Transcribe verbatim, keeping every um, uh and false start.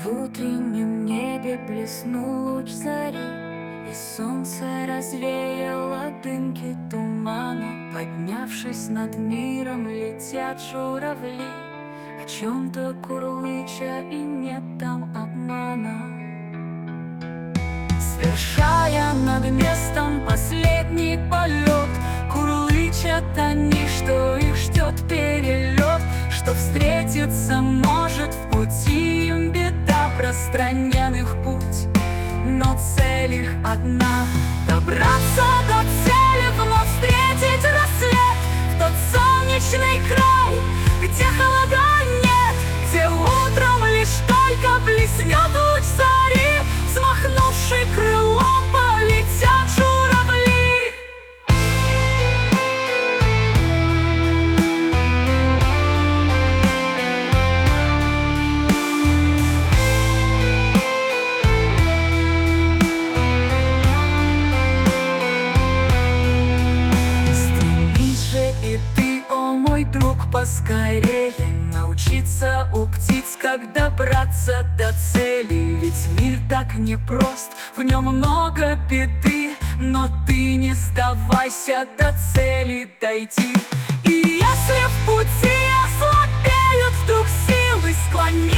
В утреннем небе блеснул луч зари, и солнце развеяло дымки тумана. Поднявшись над миром, летят журавли, о чем-то курлыча, и нет там обмана. Свершая над местом последний полет, курлычат они, что их ждет перелет, что встретиться может в пути им беда, пространен их путь, но цель их одна — добраться до цели, вновь встретить рассвет в тот солнечный край, где холода нет, где утром лишь только блеснет луч зари, взмахнувший крылом полетят журавли. Стремись же и ты, о мой друг, поскорее научиться у птиц, как добраться до цели. Ведь мир так непрост, в нем много беды, но ты не сдавайся, до цели дойти. И если в пути ослабеют вдруг силы, склони